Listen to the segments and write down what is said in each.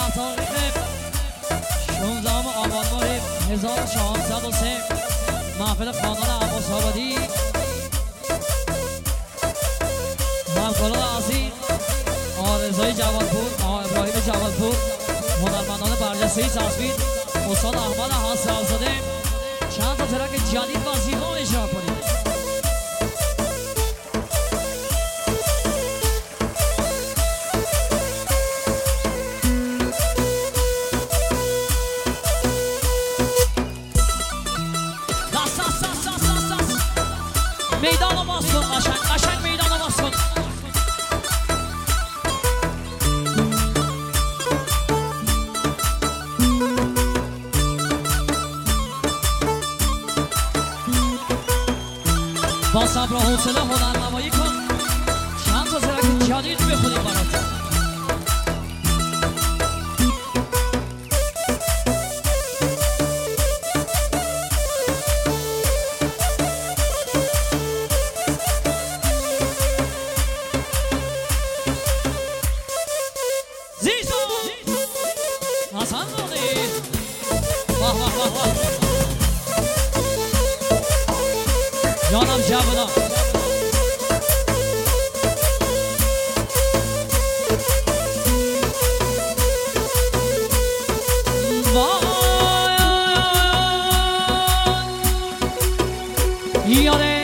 تاریخ 16 آبان ماه 1403 محفل خاندان عباس آبادی همکاران عظیم آقا رضای جوادپور، آقا ابراهیم جوادپور، هنرمندان برجسته تصویر استاد احمد حسن‌زاده چند تا ترک جدید و زیبا اجرا کنید. میدان باز کن، قشنگ میدان باز کن. با صبر و حوصله هنرنمایی کن، چند تا ترک جدید بخونیم برات. جانم جوانم یاره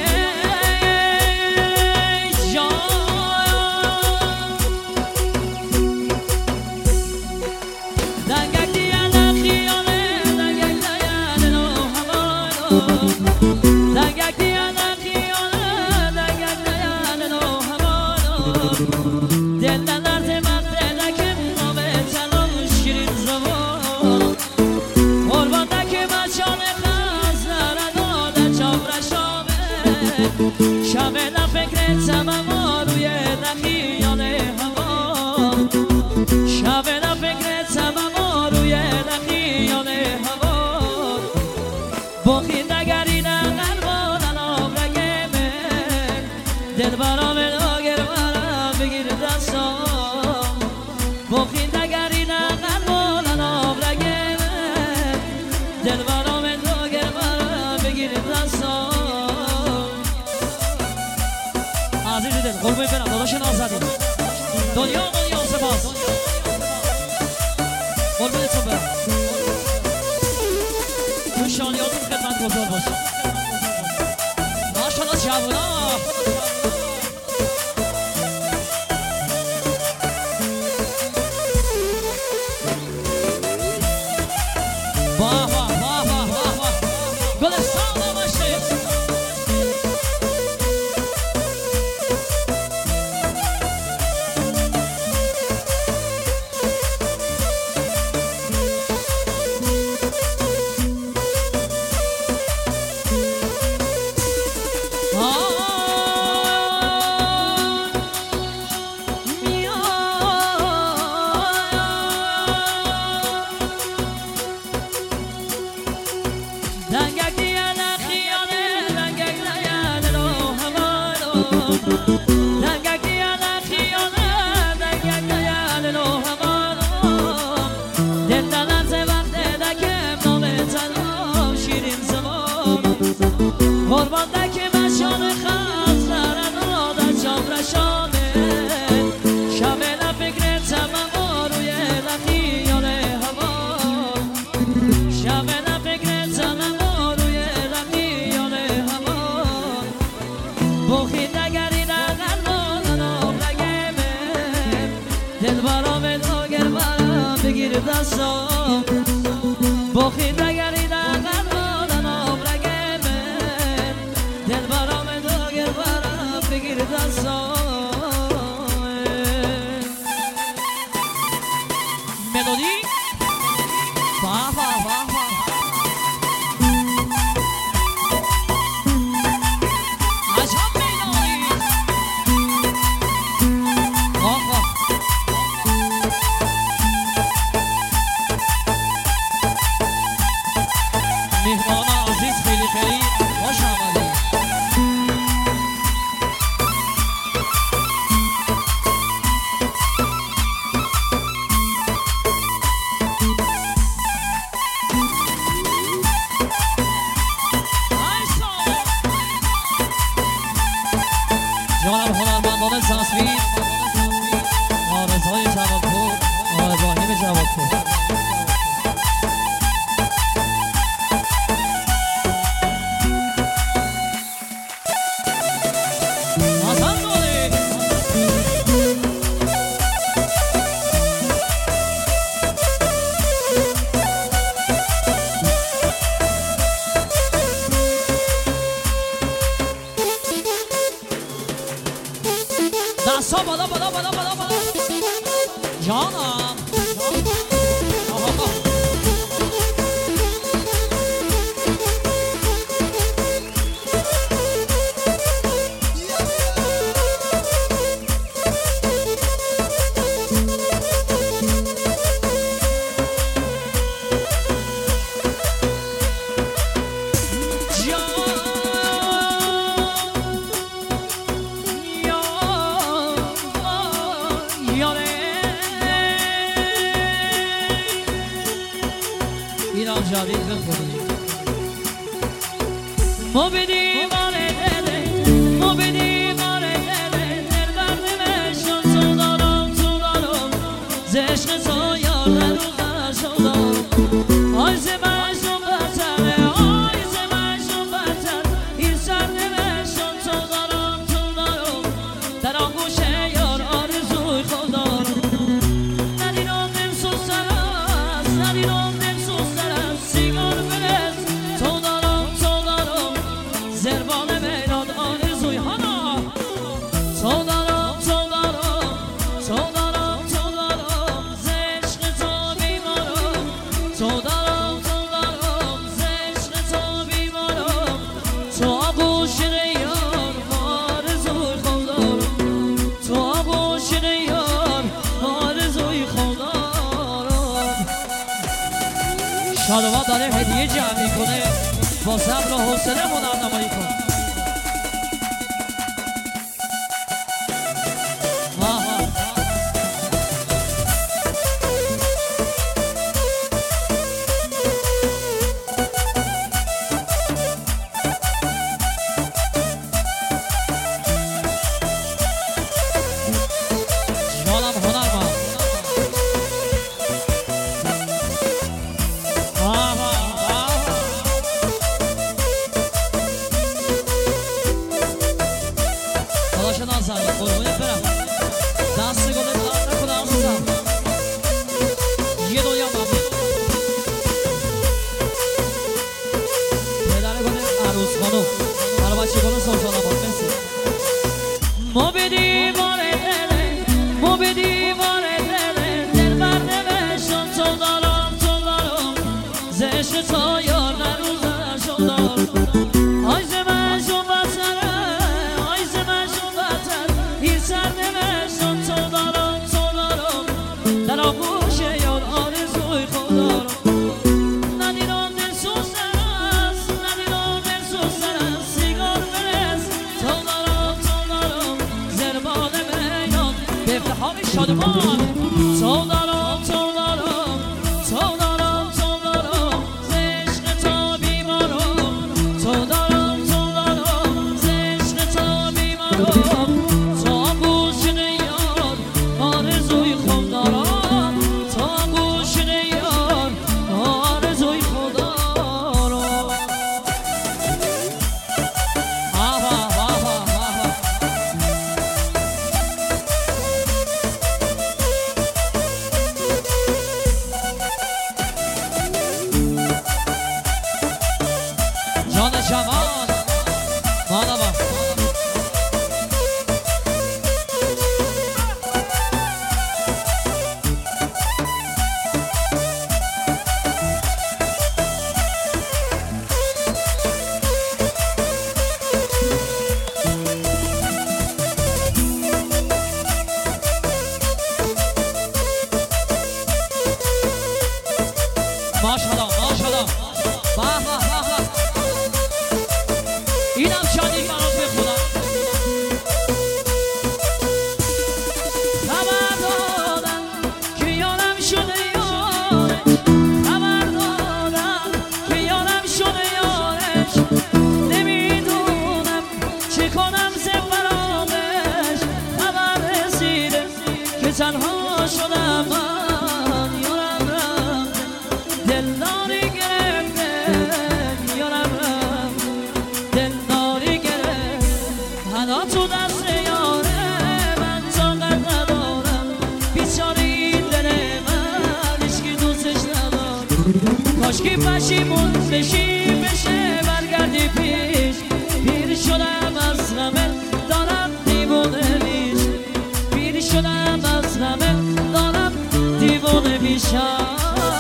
شامل فکر تمام روی نخیال هوا شامل فکر تمام روی نخیال هوا بخی نگری نقل بانم رگه من دل برام ناگر برم بگیر دستم بخی نگری نقل بانم رگه من دل برام ناگر برم بگیر دستم عزیز دل قربون برم داداش نازدین دنیا سپاس قربونتون برم تو شانیاتون خدمت گذار باشم ماشاءالله جوانا واه واه واه واه واه واه گلستان باشه بخید نگرید اقل مادنم رگه من دل برام داگر برم بگیر دستم ملودی واه واه واه واه عجب میدانی آقا مهمان عزیز خیلی خیلی خوش آمدید جانم جاوید بخونی ما بدیم آره دله ما بدیم آره دله دل بردمشون تو دارم زشق تو یار رو دارم آی زمشون بطره آی زمشون بطر این سردمشون تو دارم در آغوش یار آرزوی خود دارم ندیدم دل سوزتر است ندیدم زربان میراد آرزوی هانا تو دارم زشق تو بیمارم تو دارم زشق تو بیمارم تو آغوش یار آرزوی خود دارم تو آغوش یار آرزوی خود دارم شادوان داره هدیه جمع میکنه با صبر و حوصله هنرنمایی کن جانم هنرمند قربونت برم دست گلت درد نکنه عزیزم یه دنیا ممنون پدر گل عروس خانم برای بچه گل سلطان آباد مرسی ما بدیم آره دله ما بدیم آره دله دل بردمشون تو دارم زشق تو یار نروزشون دارم آی زمشون بطره آی زمشون بطر این سردمشون تو دارم در آغوش یار آرزوی خود دارم ندیدم دل سوزتر است سیگار برس تو دارم زربان میدان به افتخار شادمان تو دارم زشق تو بیمارم تو دارم زشق تو بیمارم تو آغوش یار آرزوی خود دارم تو آغوش یار آرزوی خود دارم جان جوان ماداما ماشاءالله به اینم شادی برات بخونم خبر دادم که یارم شده یارش خبر دادم که یارم شده یارش نمیدونم چه کنم زفرامش خبر رسیده که تنها شدم من یارم رفته دلداری گرفته یارم دلداری گرفت حالا تو دست یاره من طاقت ندارم بیچاره این دل من هیچکی دوستش ندارم کاشکی پشیمون بشه برگردی پیش پیر شدم از غمت دارم دیوونه میش پیر شدم از غمت دارم پیشم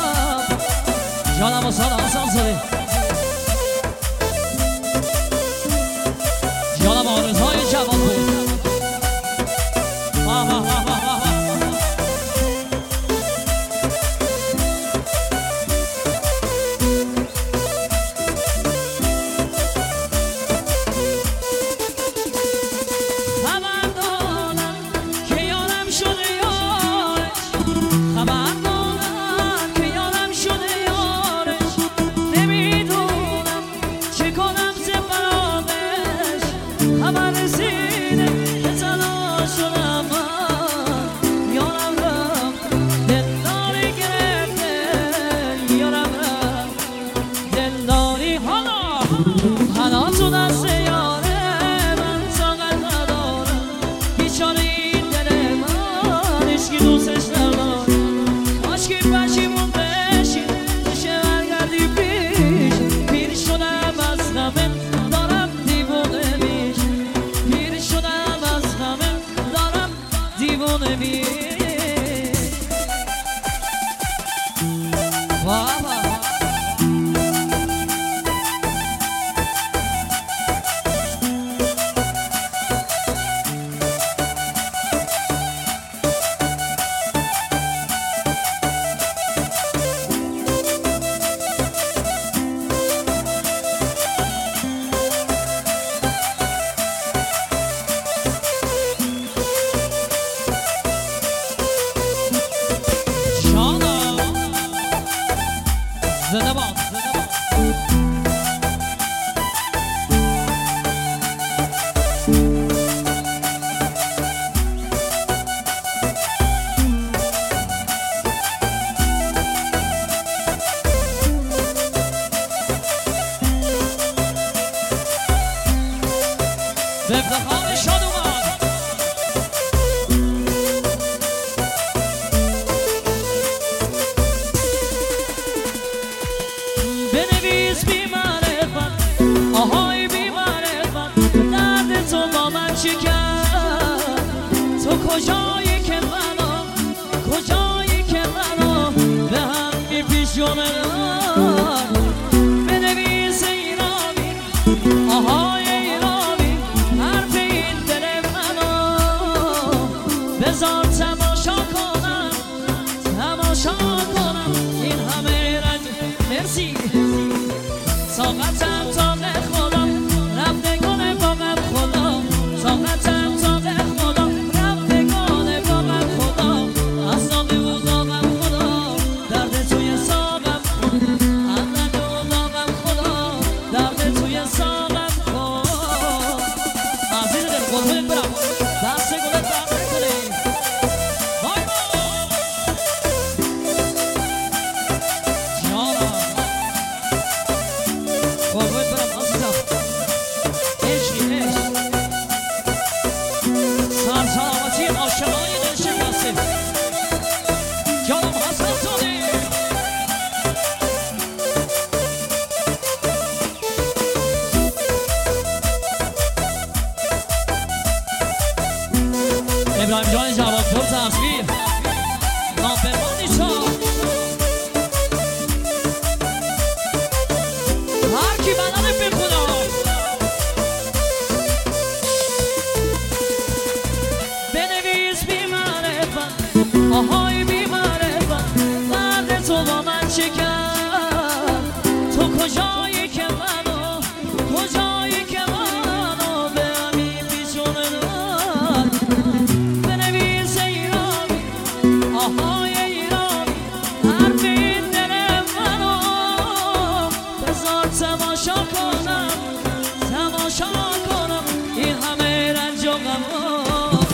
جانم استاد حسن زاده جانم آرزهای جوان بود ابراهیم جان جوادپور تصویر نامبرمانی شا هر کی بلده بخونه بنویس بی معرفت آهای بی معرفت درد تو با من چه کرد تو کجایی که منو کجایی که منو به همین پیشونه بنویس ایرانی آهای ایرانی حرف این دل منو بذار تماشا کنم این همه رنج و غمو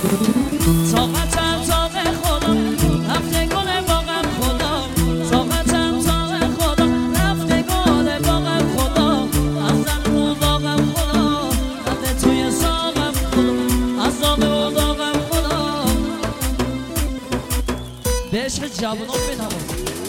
طاقتم تا به خدا رفتگان باغم خدا طاقتم تا به خدا رفتگان باغم خدا از دل و داغم خدا رفته توی ساقم خدا از داغ و داغم خدا به عشق جوانان بنوان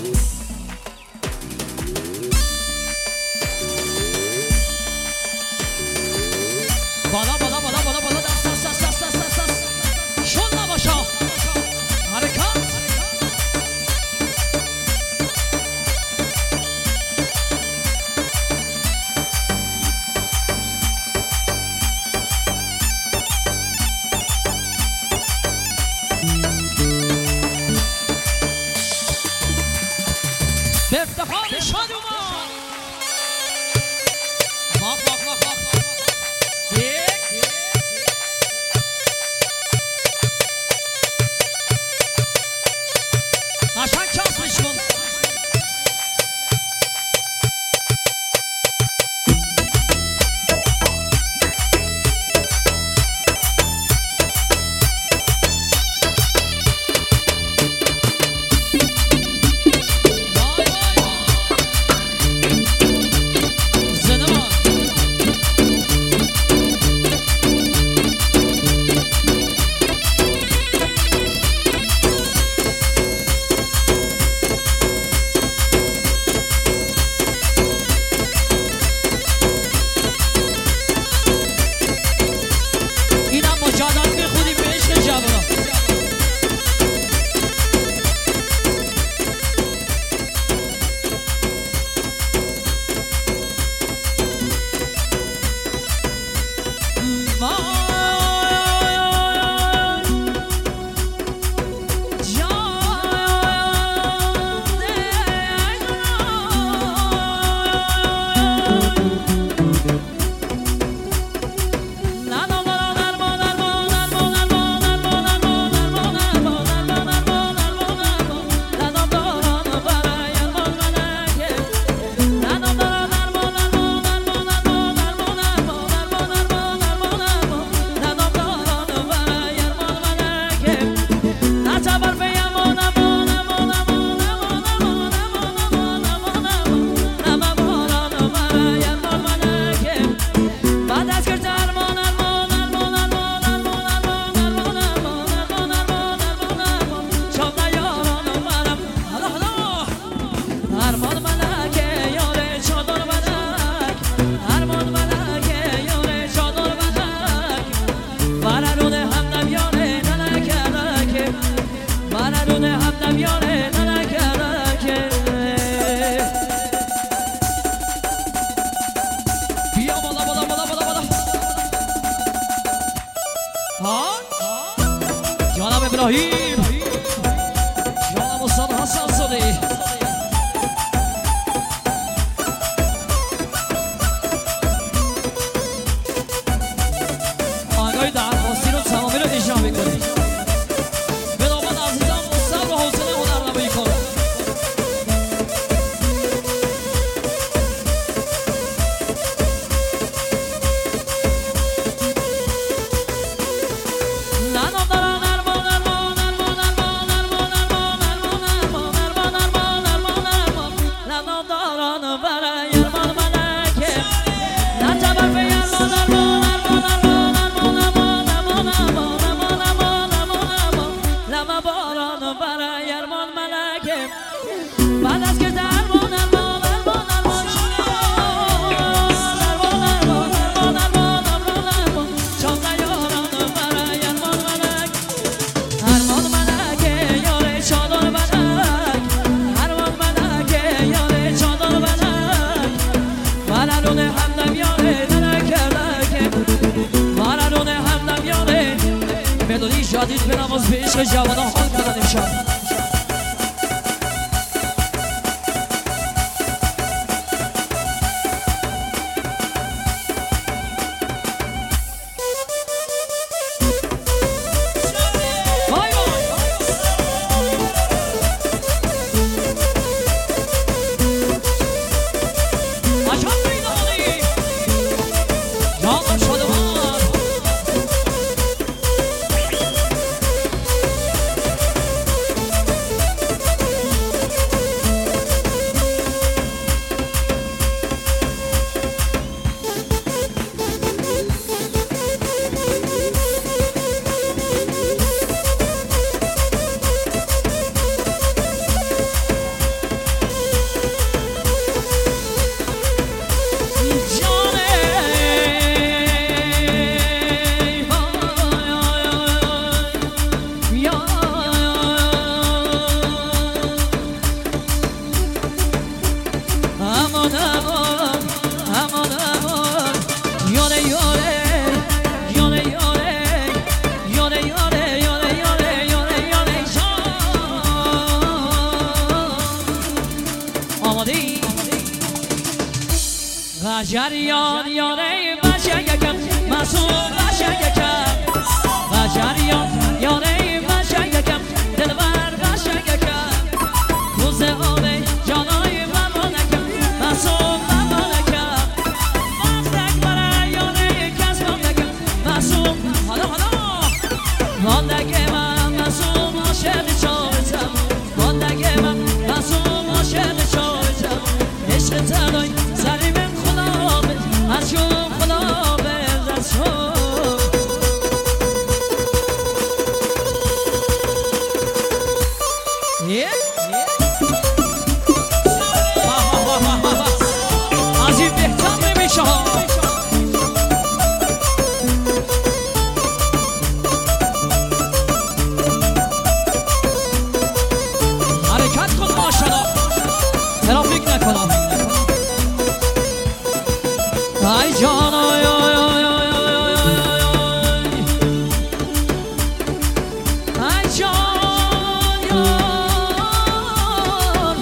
بالا بالا بالا بالا بالا دست دست دست دست دست دست دست شد نباشا حرکات افتخار شادومان باق قشنگ چاس بشکن جناب ابراهیم جناب استاد حسن صدی آنگاه درخواستی رو تمامی رو اجرا میکنیم به نامت عزیزم صبر و حوصله هنرنمایی کنم جدید به نماز به عشق جوانان حال کردن امشب جریان یاره بشه یکم مسئول بشه یکم و جریان یاره بشه یکم دلبر بشه یکم روز آبه جانای ممانکم مسئول ممانکم وقتک برای یاره کس ممانکم مسئول حالا واندگه من مسئول عاشق چارتم واندگه من مسئول عاشق چارتم عشق تنهای سری من خلابه از شما خلابه دست شما از این بهتر نمیشه حرکت کن ماشالله ترافیک نکنم ای جان آی آی آی آی آی ای جان یار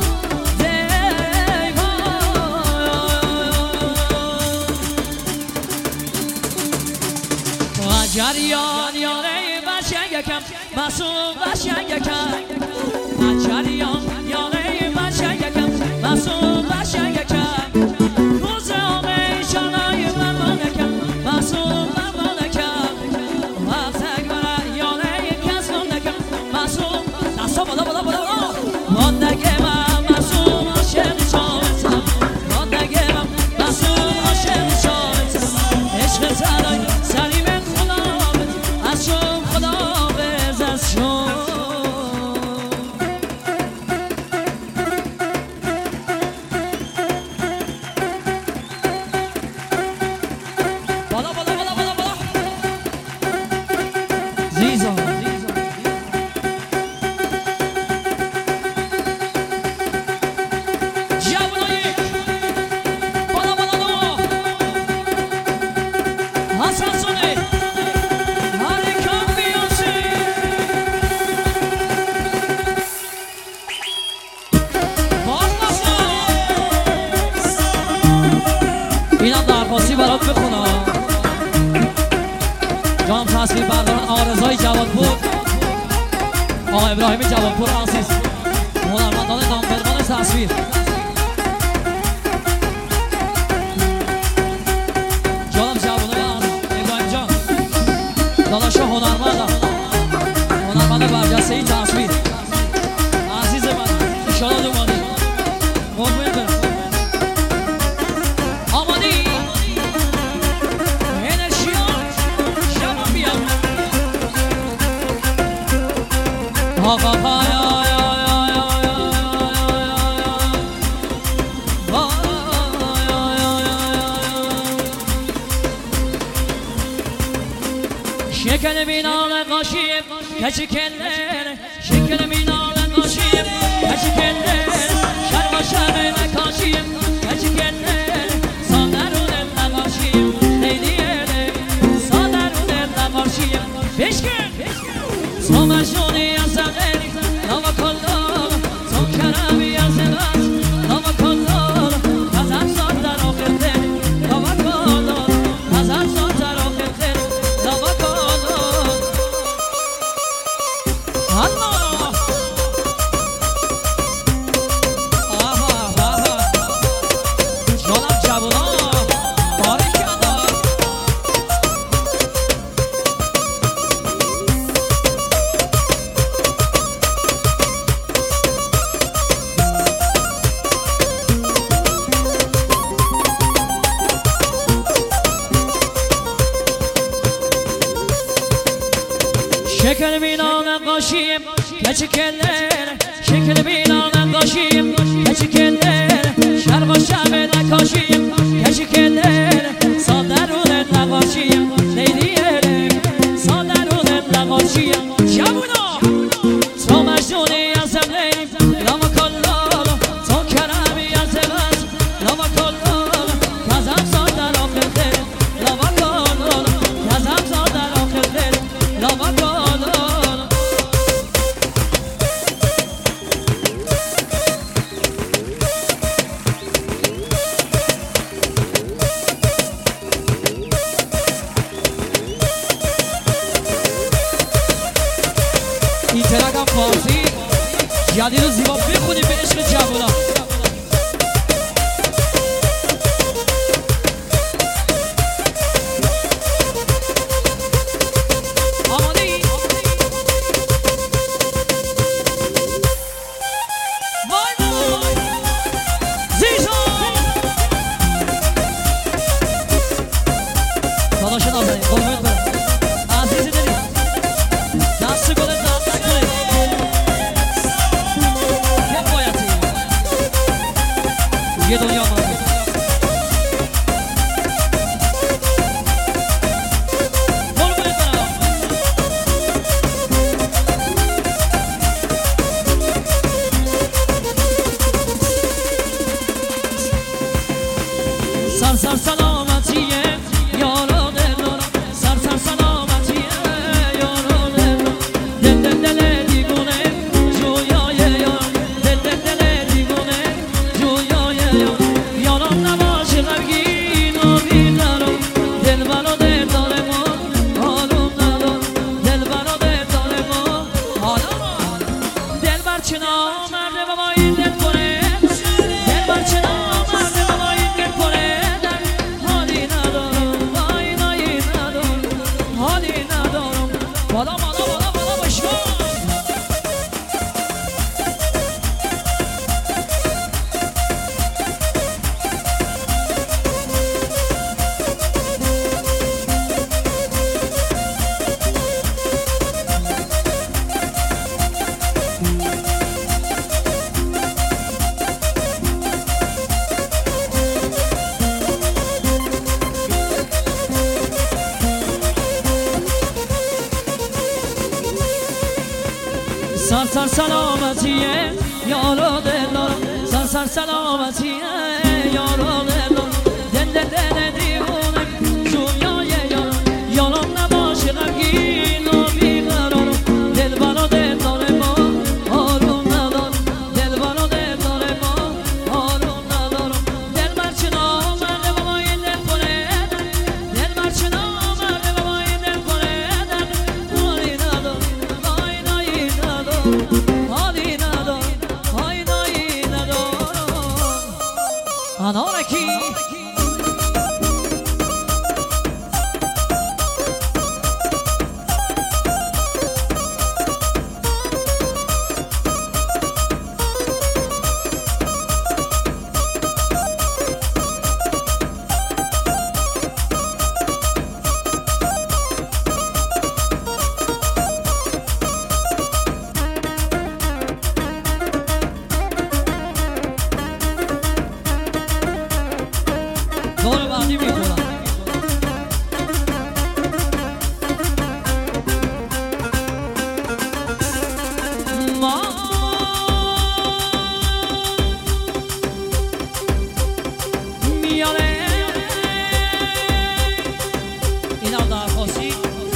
دیوان جریان یاره بشه یکم مسئول بشه یکم جریان یاره بشه یکم مسئول بشه یکم روز آقای شانای ممانکم مسئول ممانکم وقتک برای یاره کس ممانکم مسئول دستا بالا بالا بالا واندگه من مسئول عاشق چارتم واندگه من مسئول عاشق چارتم عشق تنهای سری من خلابه از شم خلابه از شم اینم درخواستی برات بخونم جانم تصویر بردارن آرزهای جوادپور آقا ابراهیم جوادپور عزیز هنرمندان نامبردان تصویر جانم جوانای ابراهیم جان داداش هنرمند برجسته ای تصویر عزیز من انشاءالله دومانی قربونت برم شکل مینال قاشیم کچی کلر شکل مینال قاشیم کچی کلر شرم و شرم نکاشیم کچی کلر سادرون نقاشیم لیلیه سادرون نقاشیم بشکن تو مجنونی از غیری نام کلام تو کرمی از بس نام کلام از افزاد در آخر دل نام کلام از افزاد در آخر دل نام کلام الله جانم جوانا باری کنده شکل بینان نقاشیم کچی کلر شکل بینان نقاشیم کچی کلر شرم و شب نکاشیم کچی کلر سادرون نقاشیم لیلیه سادرون نقاشیم جمونا تو مجنونی از لیلی لام کلال تو کرمی از بس لام کلال کزم زاد در آخر دل لام کلال کزم زاد در آخر دل لام کلال جدید و زیبا بخونیم به عشق جوانا. یه دنیا مانده سر سر سلامتیه یارو دلو سر سر سلامتیه یارو دلو دل دل دل دیگونه جویای یار دل دل دل دیگونه جویای یار یارم نباشه غمگین و بیقرار دل برا دل داره ما حالم ندار دل برا دل داره ما حالم دل بر چه نامرده بابا این دل کنه دل بر چه نامرده بابا این دل کنه بالا بالا بالا بالا باشم سر سر سلامتیه یارو دلارم سر سر سلامتیه یارو دلارم دل دل دل دیوونه جویای یارم یارم نباشه غمگین و بیقرارم دل برا دل داره ما آروم ندارم دل برا دل داره ما آروم ندارم دل بر چه نامرده بابا این دل کنه دل بر چه نامرده بابا این دل کنه حالی ندارم حالی ندارم حالی ندارم انارکی دور بعدی میکنم ما میاره این هم درخواستی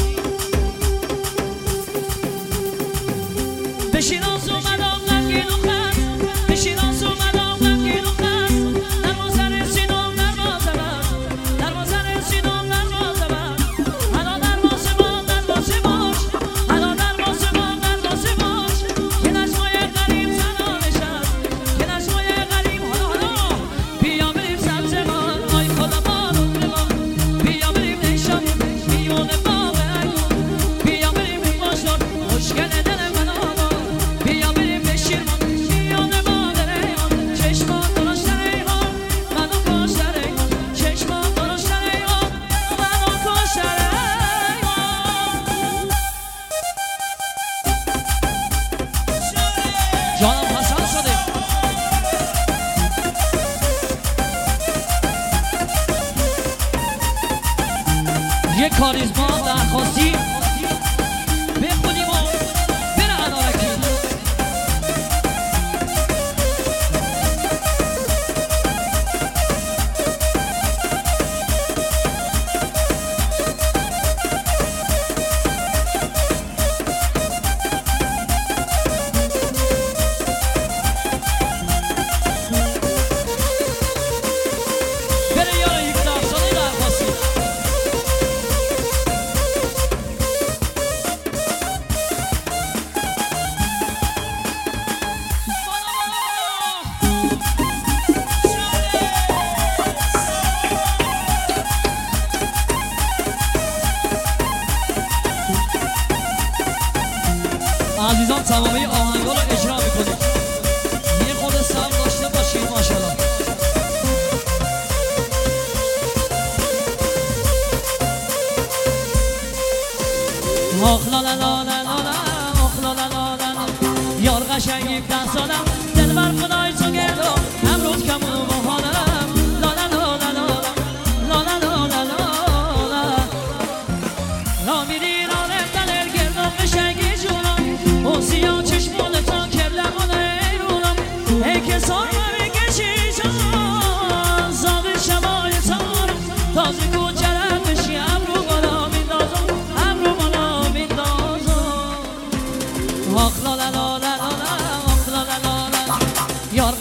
به شیراز اومدم غمگین و خست به شیراز اومدم غمگین و خست دروازه رسیدم دروازه بر حالا دروازه باش حالا دروازه باش که نجمای غریب زنانش هست که نجمای غریب حالا بیا بریم سبزوار آی خدا بارون بمان بیا بریم نیشان میون باغ ایوان بیا بریم باشد مشکل دل من آبا بیا بریم به شیرمان میون مادر ایوان چشمان درشتر ایوان منو کشتر ایوان چشمان درشتر ایوان منو کشتر ایوان جانم حسن شده یه کاریزما درخواستی بخونیم و بره انارکی بره یارو 17 ساله درخواستی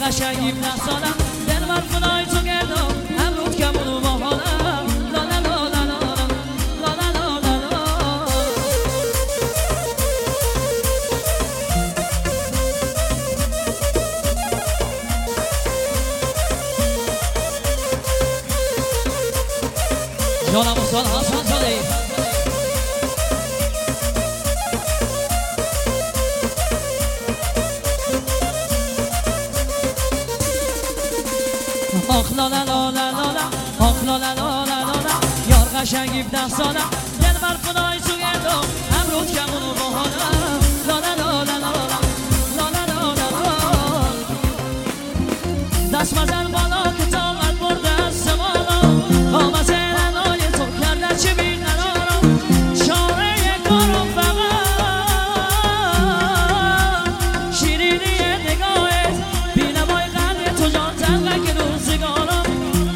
قشنگی 10 سالم دلبر خدای تو گردم امروز کمونو با حالم لا لا لا لا لا لا لا لا لا جانم استاد حسن زاده آخ لا لا لا لا لا لا آخ لا لا لا لا لا یار قشنگی 10 سالم دلبر خدای تو گردم امروز کمونو با حالم لا لا لا لا لا لا لا لا لا دست مزن بالا که طاقت برده از بالا آمد زنای تو کرده چه بیقرارم چاره کارم فقط شیرینی نگاهت بینمای قلب تو جان تلقه روزگارم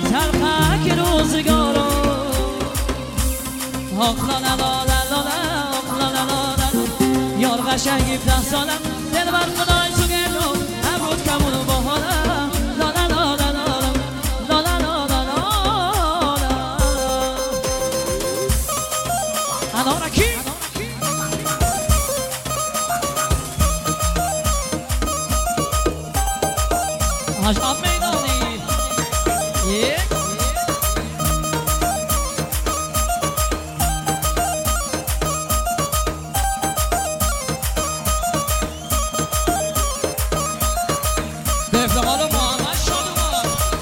آخ لا لا لا لا لا آخ لا لا لا لا یار قشنگی 10 سالم دلبر خدای تو گردم امروز کمونو با حالم لا لا لا لا لا لا لا لا لا لا انارکی حاج آب میدانی افتقال محمد شادوان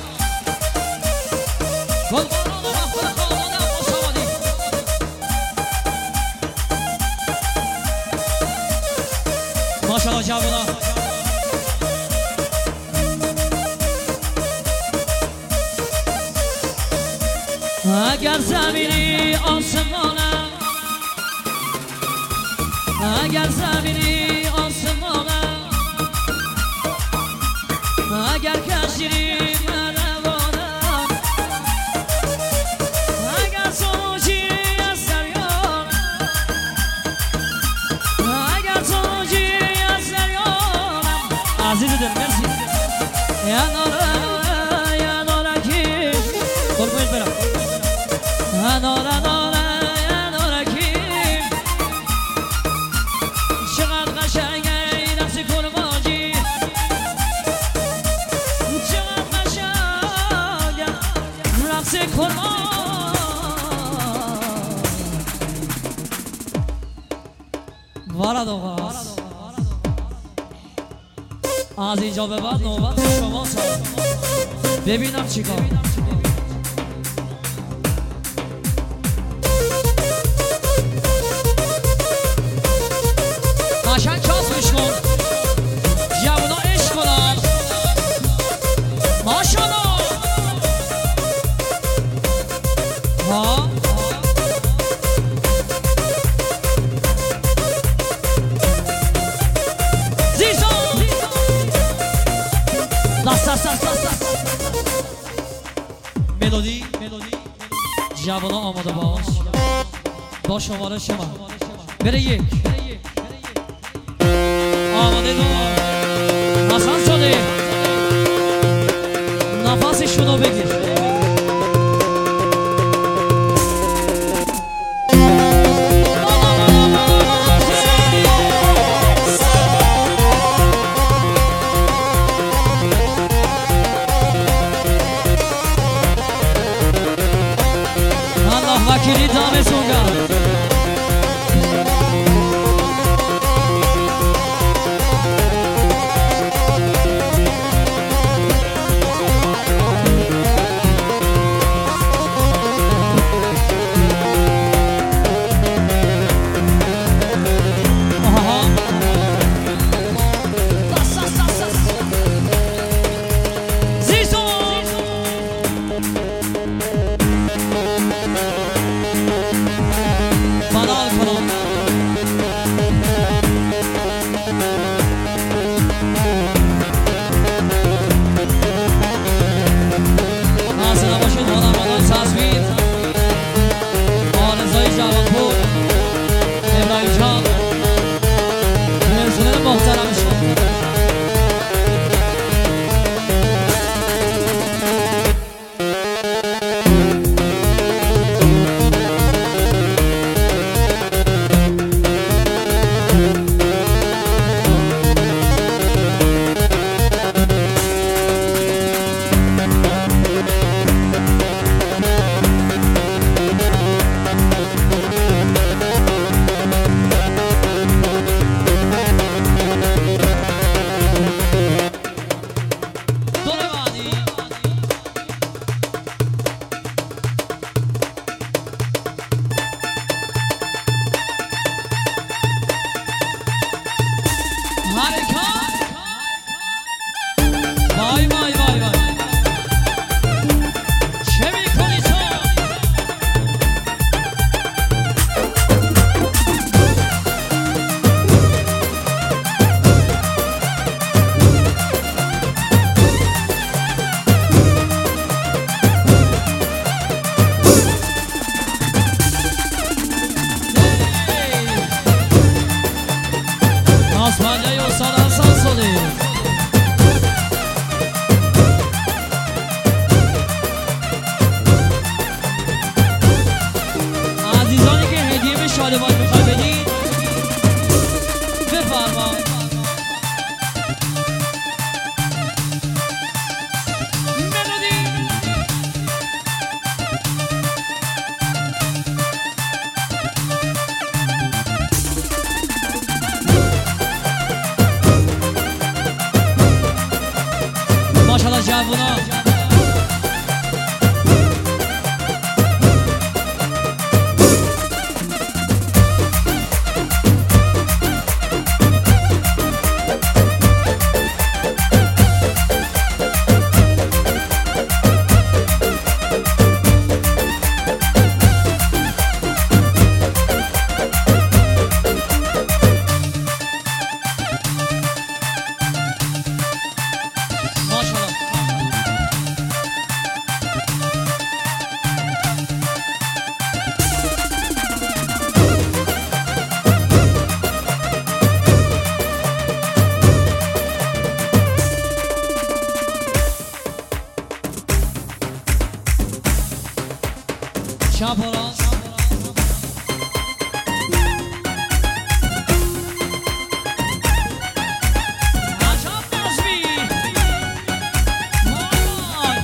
گلباران و مخبر خانان مصابادی ماشاءالله جوانا اگر زمینی آسمانم اگر زمینی آسمانم اگر کشیری روانم اگر سوچی از دریام اگر سوچی از دریام عزیز دل مرسی یا نارکی قربونت برم یا نارکی چقدر قشنگه این رقص کرماجی وارد آقا از اینجا به بعد نوبت شما ببینم چیکار قشنگ چاسبش کن جوونا عشق کنن ماشاءالله ها ملودی جوانا آماده باش با شماره شما بره یک آماده دو حسن زاده نفسشونو بگیر وکیلی دامتون گرد جوونا شابوراس عجب نظمی مای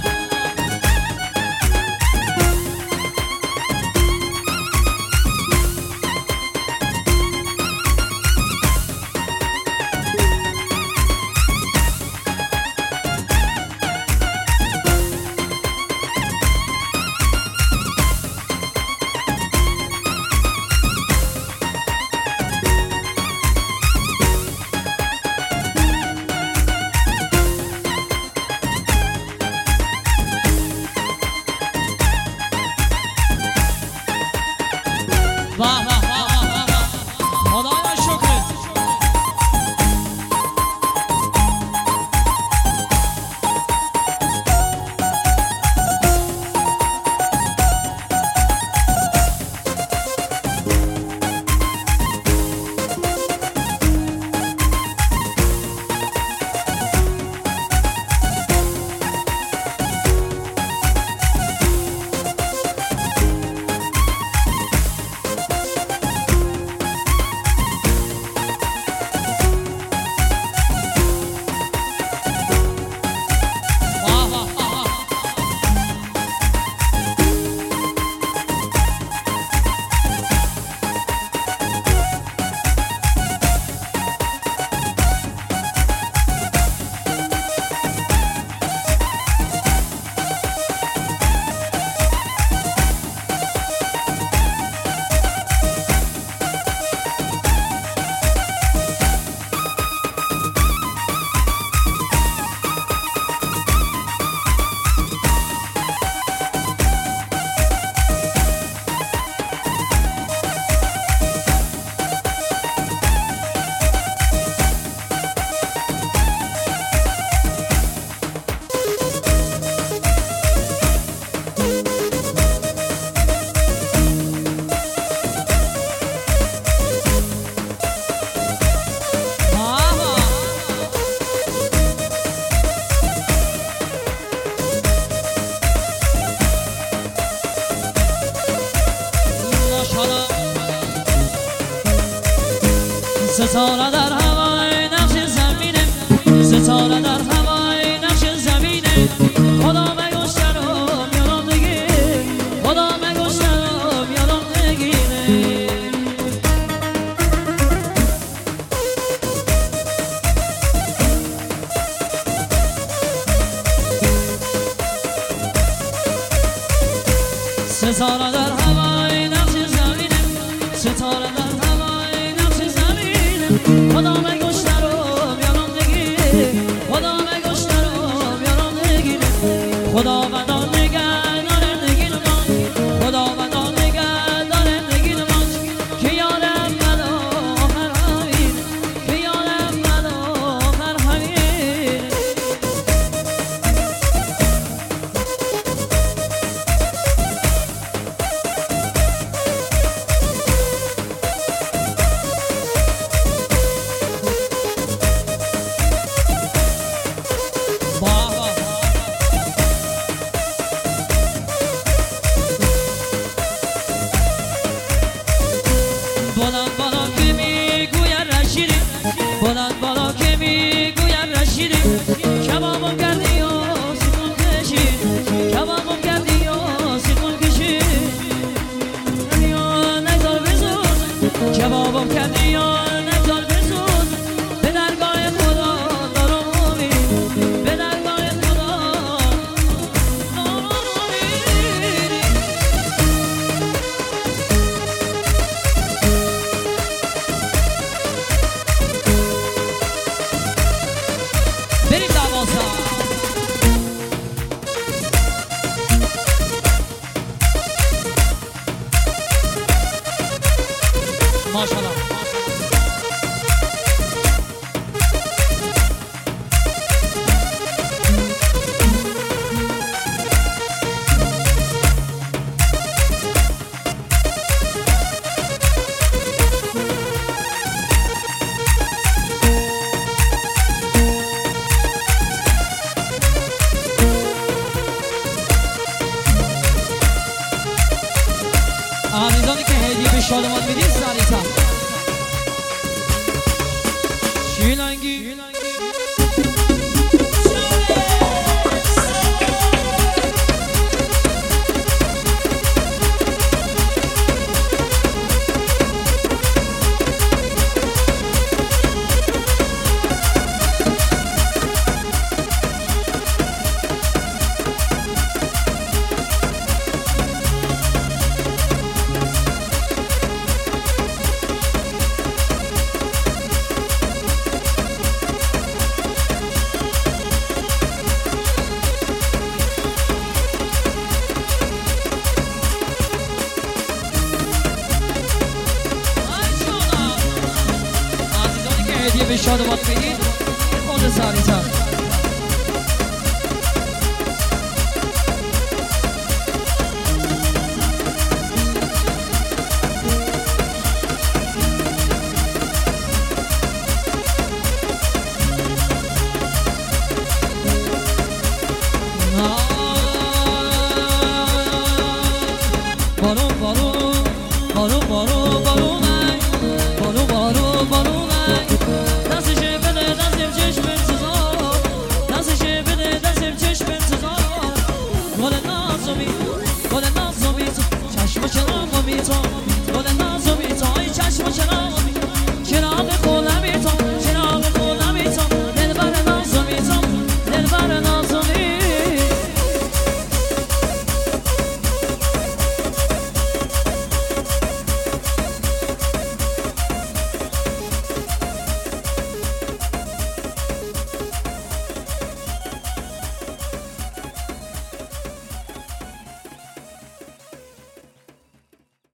ستاره در هوای نقش زمینه ستاره در هوای نقش زمینه خدا مگوشترم یادم نگیر خدا مگوشترم یادم نگیره ستاره در هوای نقش زمینه ستاره در هوای نقش زمینه خدا مگوشترم یادم نگیره خدا مگوشترم یادم نگیره خدا ودا نگه داره نگیر من خدا ودا نگه داره نگیر من که یارم من آخر همین که یارم من آخر همین شادمان میدید سریع‌تر شیلنگی شادمان میدید